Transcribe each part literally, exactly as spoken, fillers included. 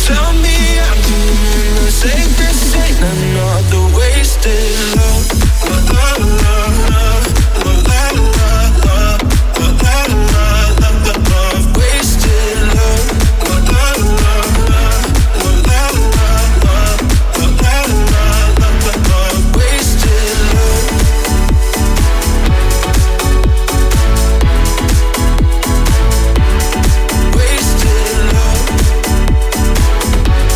tell me I'm doing the safest thing, another wasted love. La la la la, la la la la, la la la la la, wasted love. La la la la, la la la la, la la la la la, wasted love. Wasted love.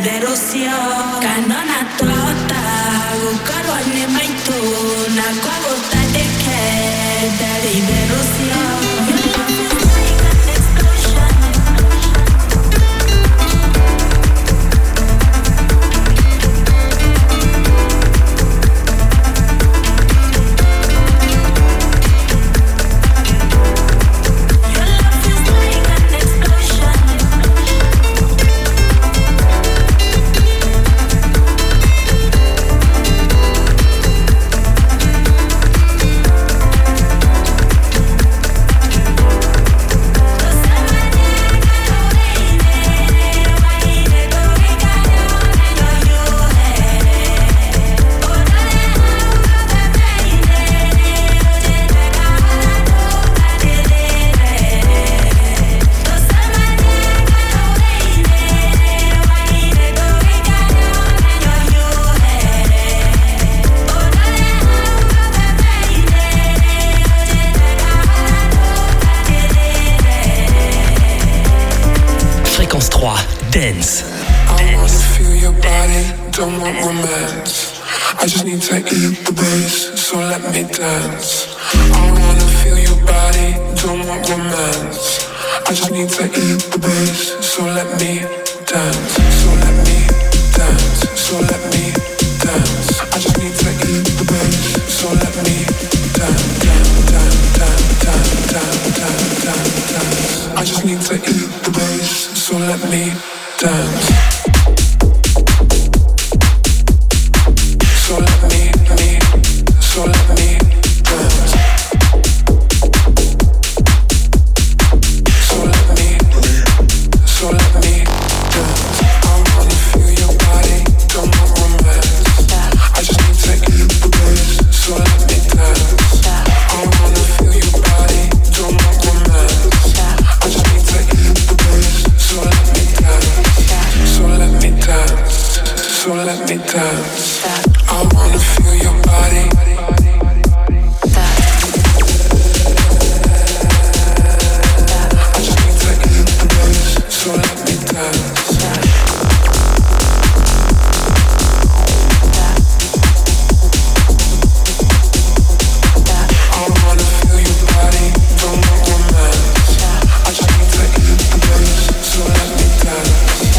liberació que non ha trovata Gucaro ne mai tu una quota de che da liberació. Dance. I wanna feel your body, don't want romance. I just need to eat the bass, so let me dance. I wanna feel your body, don't want romance. I just need to eat the bass, so let me dance. So let me dance, so let me dance. I just need to eat the bass, so let me dance, dance, dance, dance, dance, dance, dance, dance. I just need to eat the bass, so let me dance. So let me, me, so let me dance. So let me, so let me dance. I wanna feel your body, don't want romance. I just need to eat the bass, so let me dance. I wanna feel your body, don't want romance. I just need to eat the bass, so let me dance. So let me dance, so let me dance. I wanna feel your body. I just need to eat the bass, so let me dance. I wanna feel your body, don't want romance. I just need to eat the bass, so let me dance.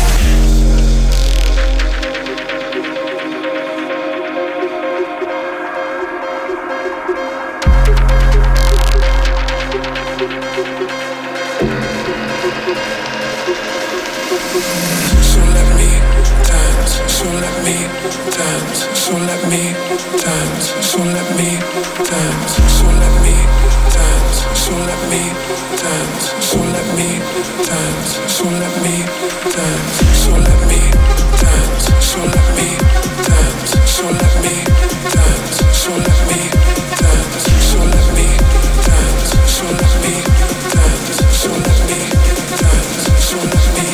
So let me dance, so let me dance, so let me dance, so let me dance, so let me dance, so let me dance, so let me dance, so let me dance, so let me dance, so let me dance, so let me dance, so let me dance, so let me dance, so let me dance, so let me dance, so let me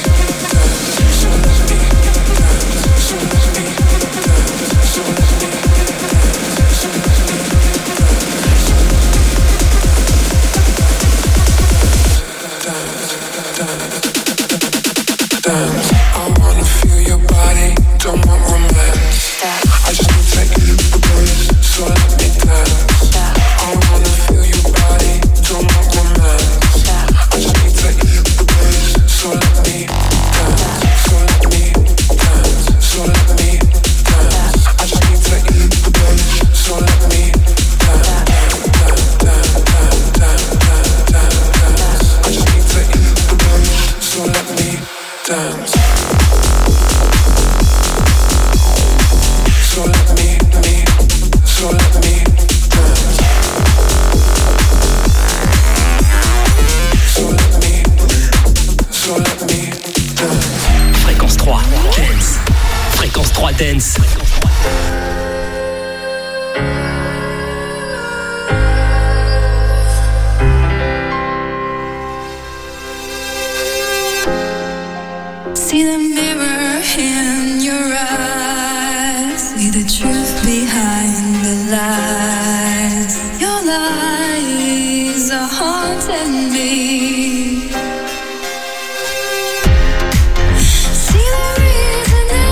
dance. I wanna feel your body, don't want romance. I just need to eat the bass, so let me dance. I wanna feel your body, don't want romance. I just need to eat the bass, so let me dance. So let me dance, so let me dance. I just need to eat the bass, so let me dance. Dance, dance, dance, dance, dance, dance, dance. I just need to eat the bass, so let me dance. So let me, me, so let me dance. So let me, so let me dance. Fréquence trois, Dance. Fréquence trois, Dance. See the mirror in your eyes. See the truth behind the lies. Your lies are haunting me. See the reason that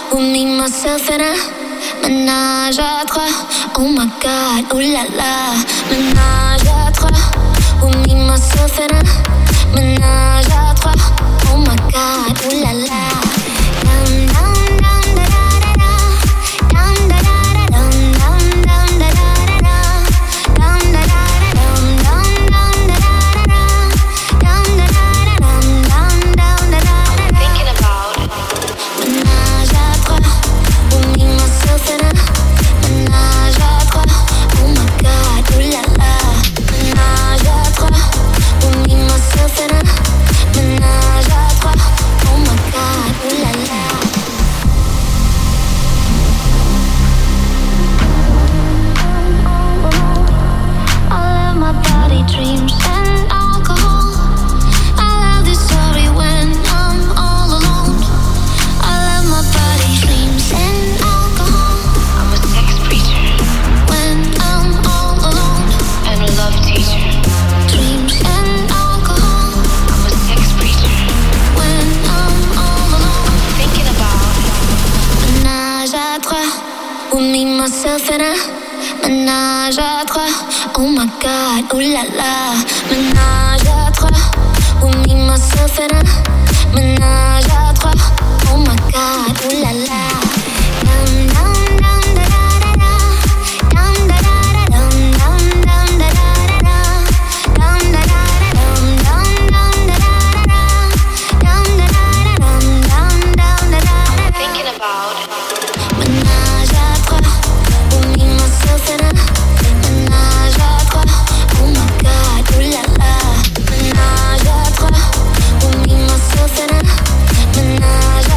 with me, myself and I. Ménage à trois, oh my god, oh la la. Ménage à trois, with me, myself and I. Ménage à trois, oh my god, oh la la. Down, down, down, da da da da. Down, da da da, down, down, down, da da da da. Down, da da da, down, down, down, da da da da. Down, da da da, down, down, down, da da da. I'm thinking about ménage à trois, with me, myself and I. Ménage à trois, oh my god, oh la la. Ménage à trois, with me, myself and I. Ménage à trois, oh my god, oh la la. I let my body dreams and alcohol. I love this story when I'm all alone. I let my body dreams and alcohol. I'm a sex preacher when I'm all alone and a love teacher. Dreams and alcohol. I'm a sex preacher when I'm all alone. I'm thinking about ménage à trois, with me, myself and I. Ménage à trois, oh my god, oh la la. Ménage à trois, with me, myself and I. Ménage à trois, oh my god, oh la la. Down, down, down, da da da da. Down, da da da, down, down, down, da da da da. Down, da da da, down, down, down, da da da da. Down, da da da, down, down, down, da da da. I'm thinking about ménage à trois, with me, myself and I. Ménage à trois, oh my god, oh la la. Ménage à trois, with me, myself and I. Ménage à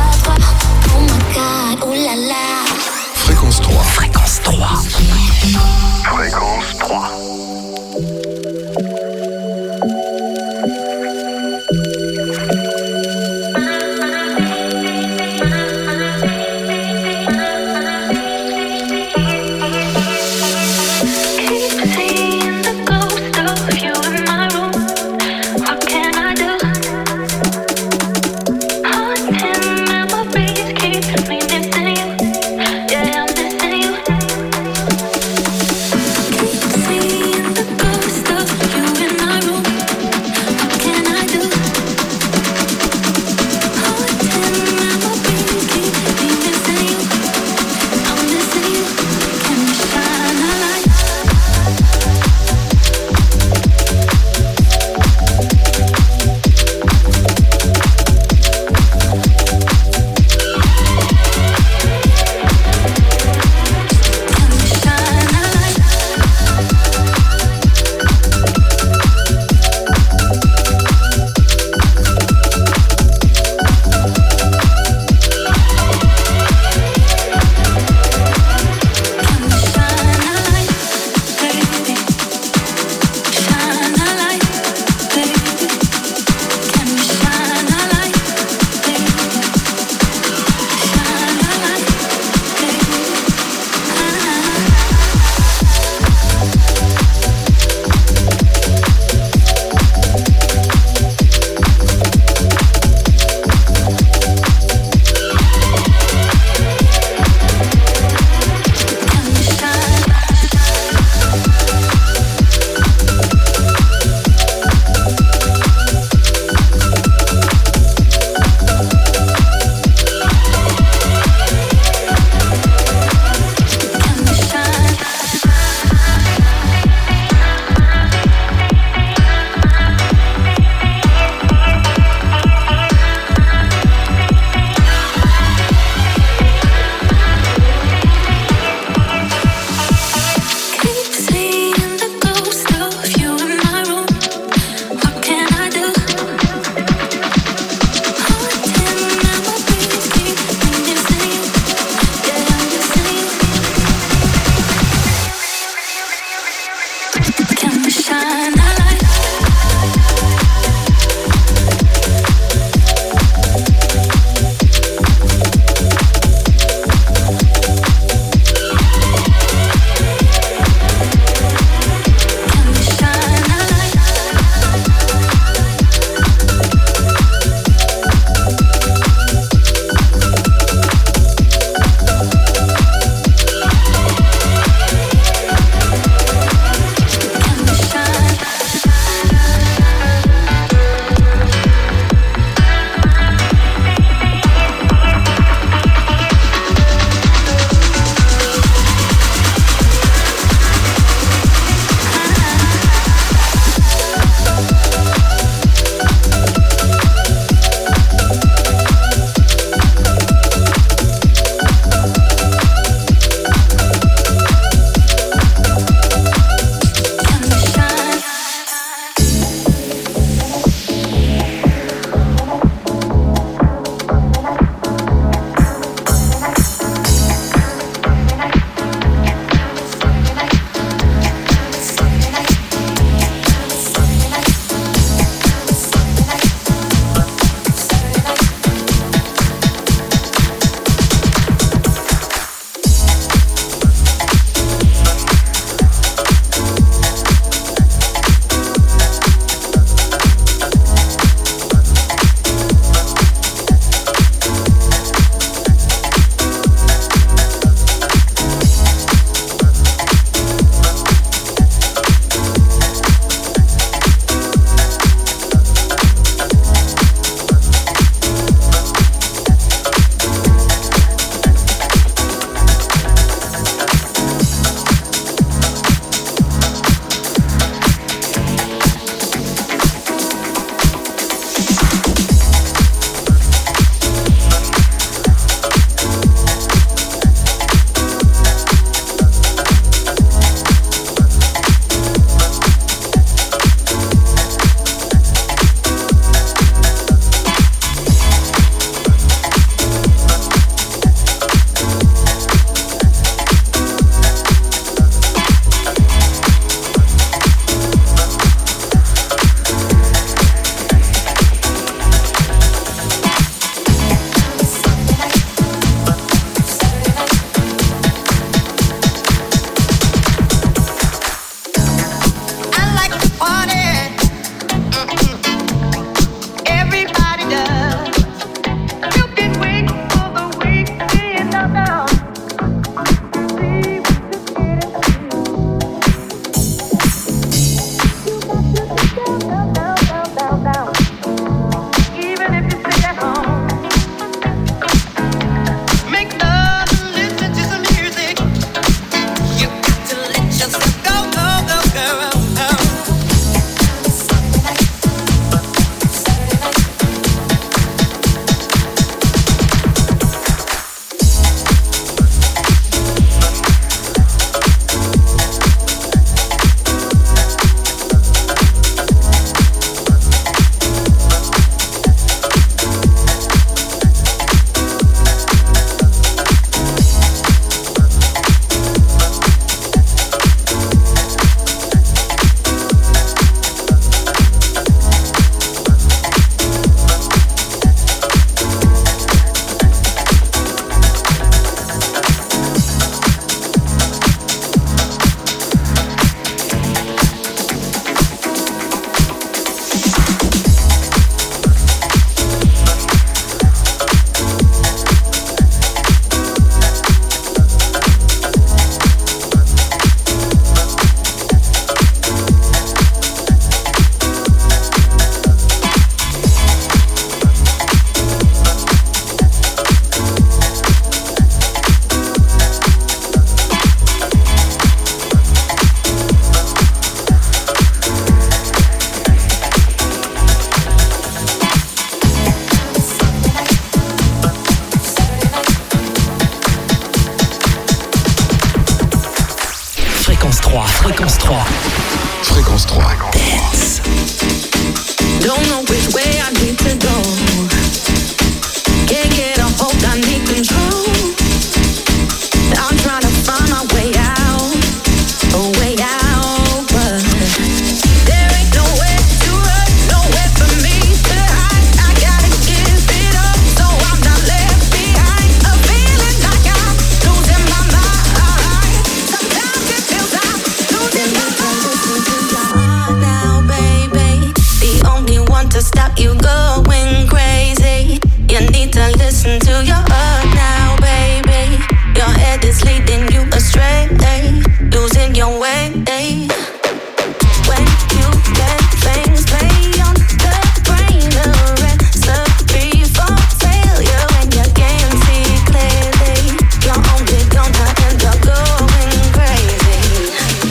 Fréquence trois. Fréquence trois. Dance. Don't know which way I need to go. Can't get a hold, I need control. I'm trying to find my way out, a way out, but there ain't nowhere to run, nowhere for me to hide. I gotta give it up, so I'm not left behind. A feeling like I'm losing my mind. Sometimes it feels I'm losing my mind. Now, baby, the only one to stop you going crazy. You need to listen to your heart now, baby. Your head is leading you astray, losing your way. When you let things play on the brain, a recipe for failure. When you can't see clearly, you're only gonna end up going crazy.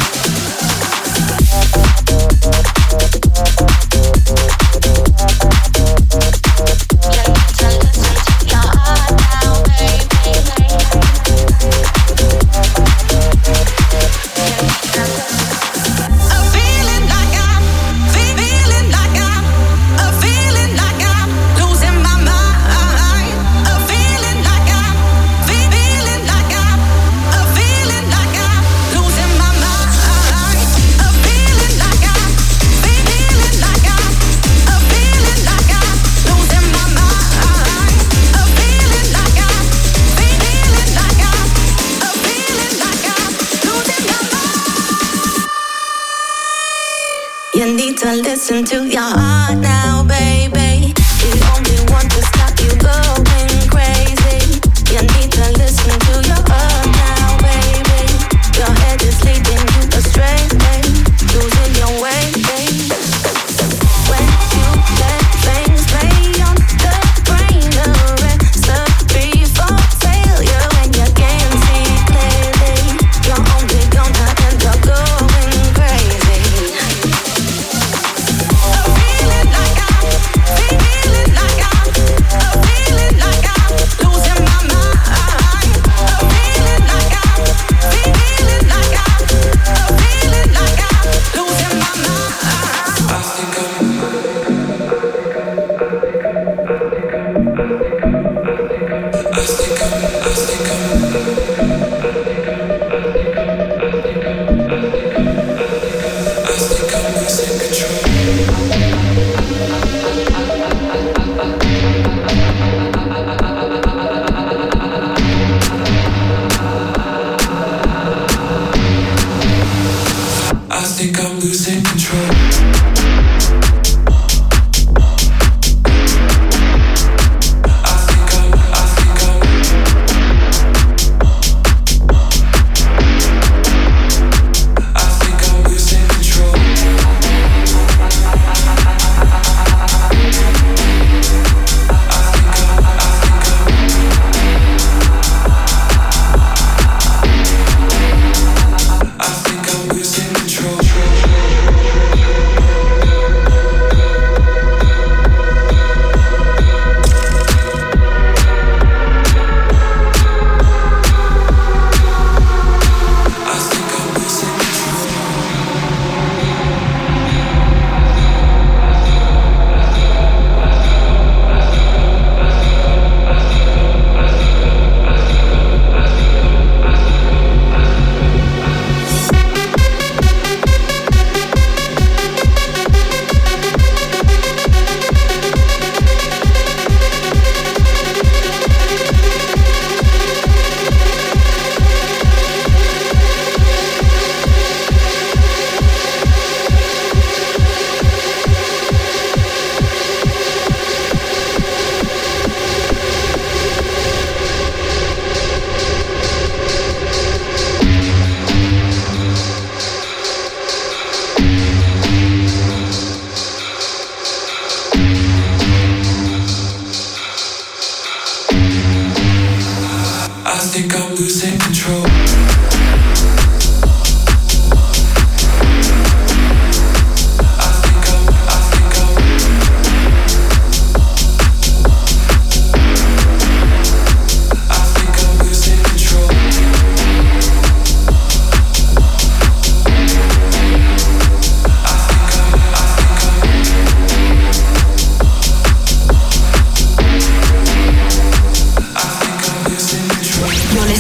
You need to listen to your heart now, baby. The only one to stop you going crazy. You need to listen to your heart now, baby. Your head is leading you astray, losing your way. When you let things play on the brain, a recipe for failure. When you can't see clearly, you're only gonna end up going crazy.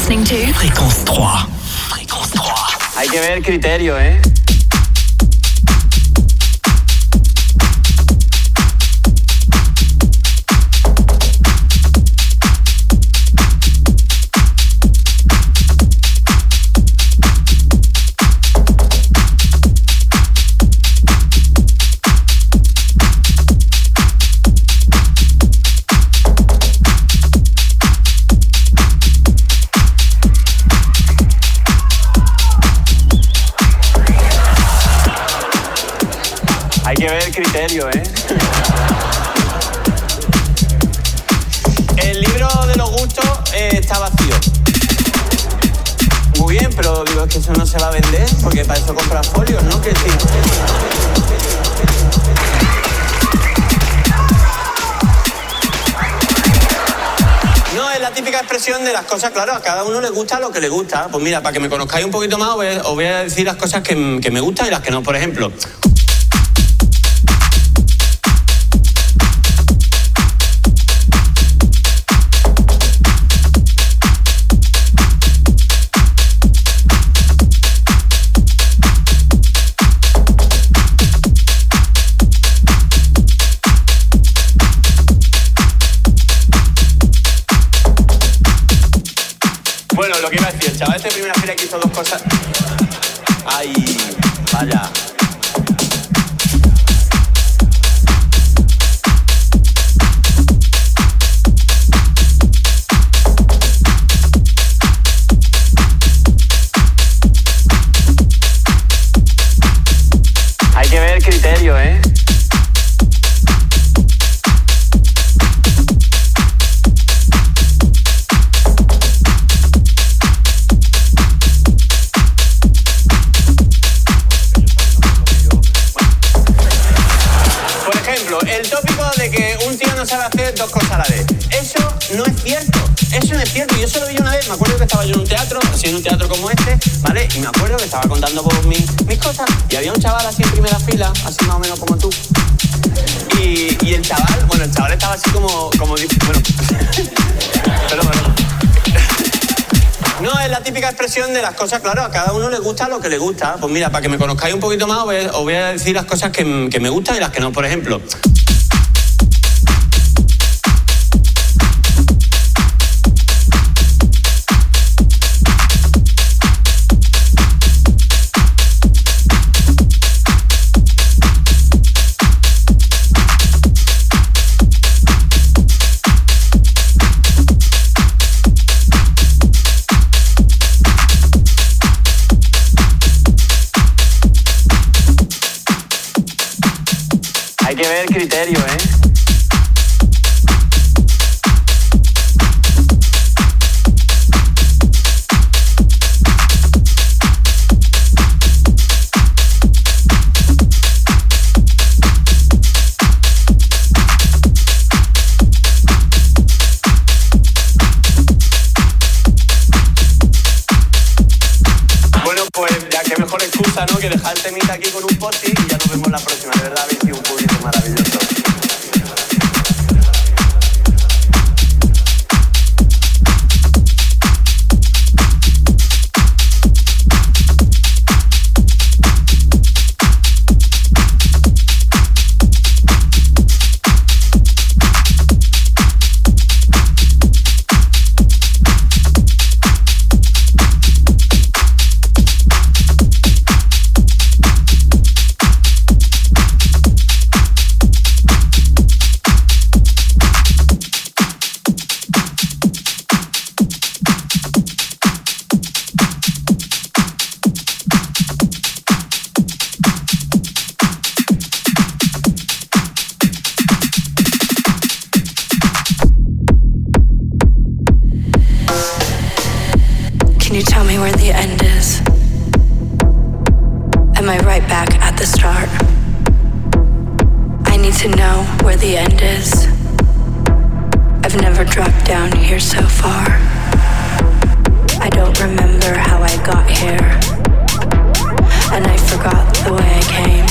listening to Fréquence trois. Fréquence trois. Hay que ver criterio, ¿eh? Hay que ver criterio, ¿eh? El libro de los gustos eh, está vacío. Muy bien, pero digo, es que eso no se va a vender, porque para eso compras folios, ¿no? Que sí. No, es la típica expresión de las cosas, claro, a cada uno le gusta lo que le gusta. Pues mira, para que me conozcáis un poquito más, os voy a, os voy a decir las cosas que, que me gustan y las que no. Por ejemplo, lo que iba a decir, el chaval este de primera fila que hizo dos cosas. Ay, vaya. Hay que ver criterio, ¿eh? El tópico de que un tío no sabe hacer dos cosas a la vez. Eso no es cierto. Eso no es cierto. Yo solo vi una vez. Me acuerdo que estaba yo en un teatro, así en un teatro como este, ¿vale? Y me acuerdo que estaba contando por mis, mis cosas. Y había un chaval así en primera fila, así más o menos como tú. Y, y el chaval, bueno, el chaval estaba así como, como bueno. Pero bueno. No, es la típica expresión de las cosas, claro, a cada uno le gusta lo que le gusta. Pues mira, para que me conozcáis un poquito más, os voy a, os voy a decir las cosas que, que me gustan y las que no. Por ejemplo, hay que ver criterio, ¿eh? Bueno, pues ya que mejor excusa, ¿no? Que dejar el temita aquí con un post-it y ya nos vemos la próxima. De verdad, habéis sido un público maravilloso. Can you tell me where the end is? Am I right back at the start? I need to know where the end is. I've never dropped down here so far. I don't remember how I got here, and I forgot the way I came.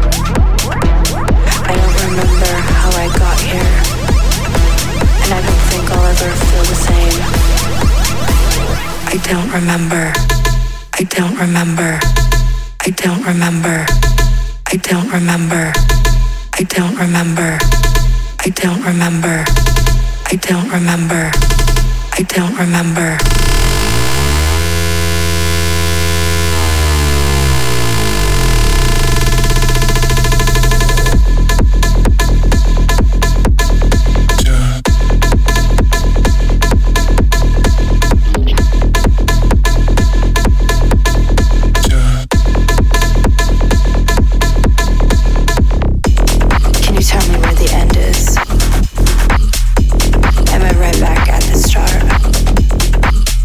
I don't remember how I got here, and I don't think I'll ever feel the same. I I don't remember. I don't remember. I don't remember. I don't remember. I don't remember. I don't remember. I don't remember. I don't remember. Am I right back at the start?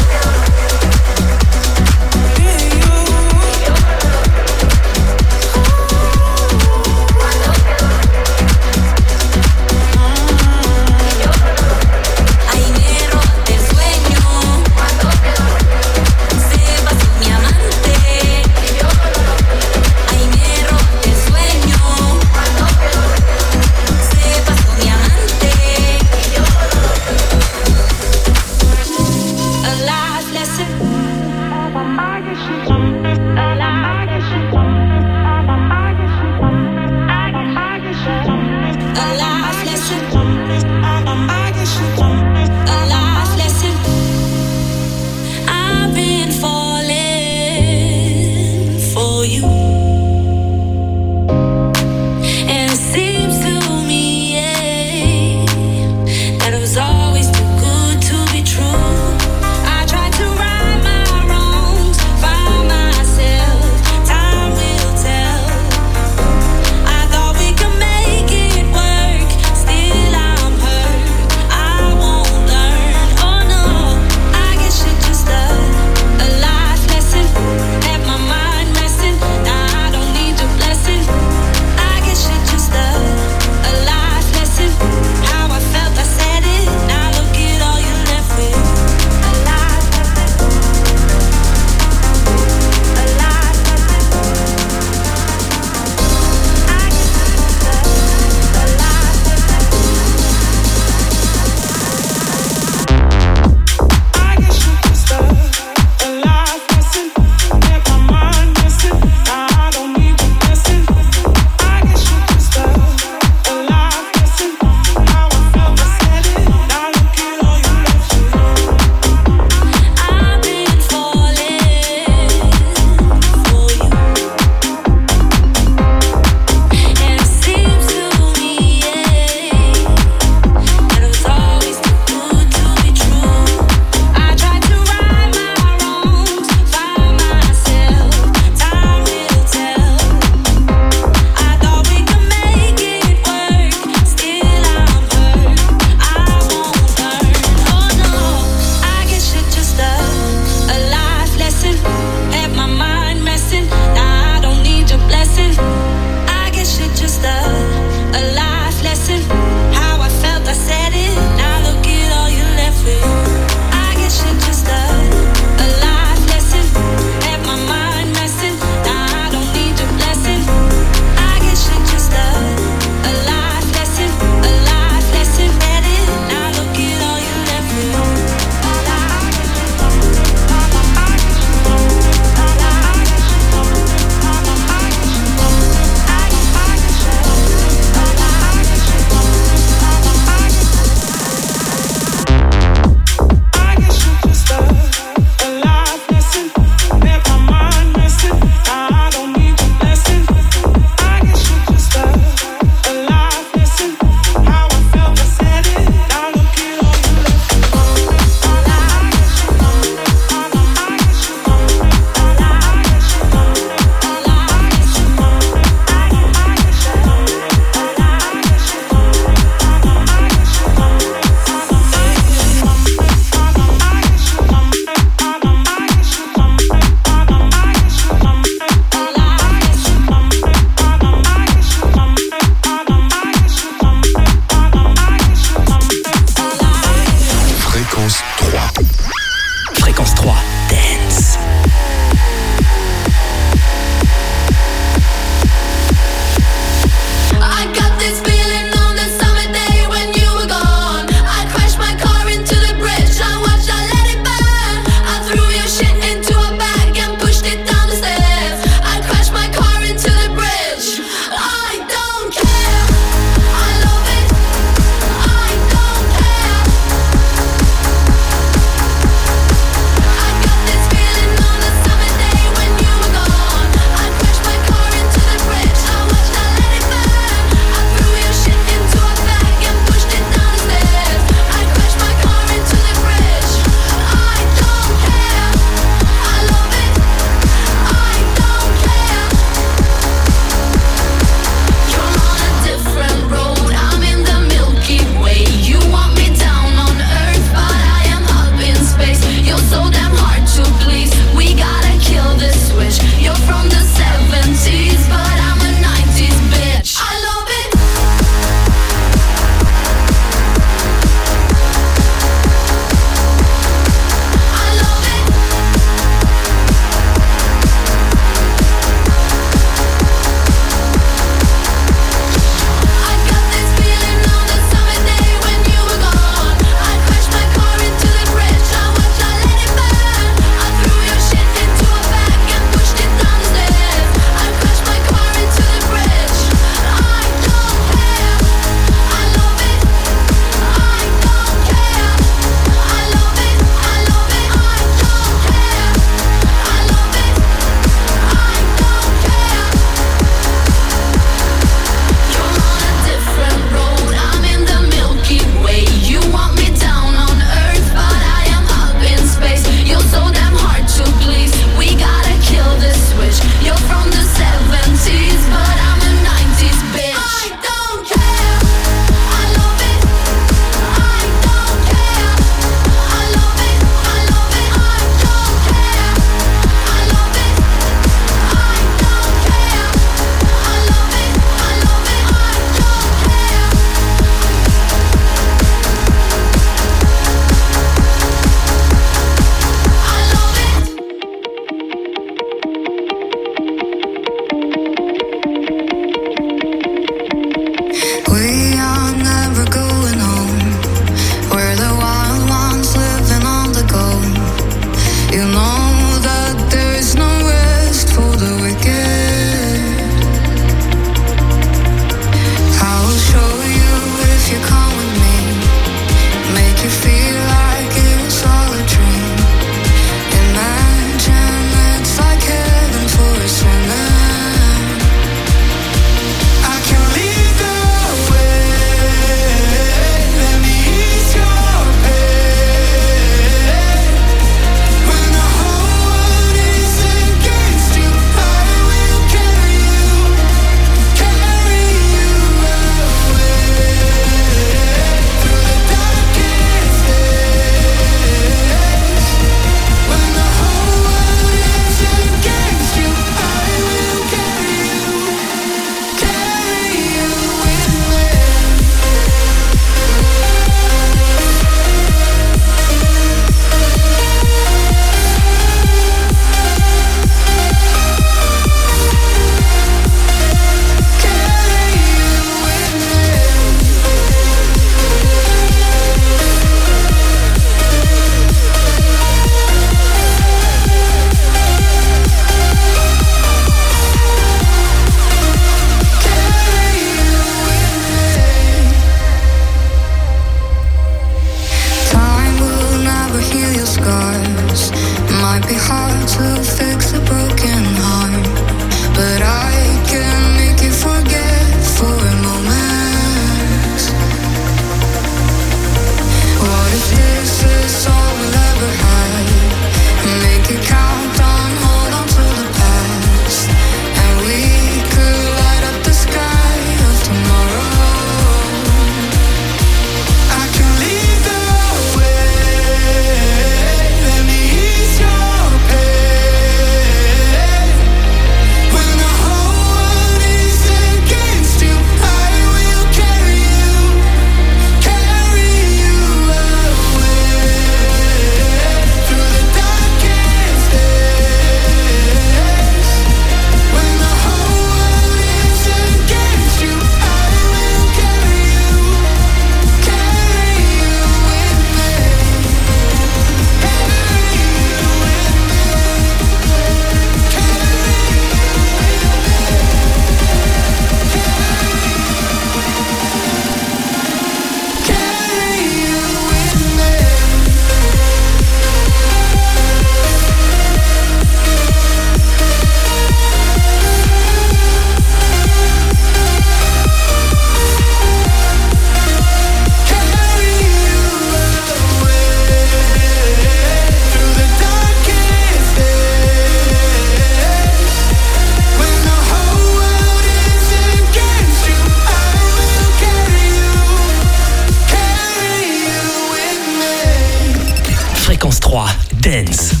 Dance.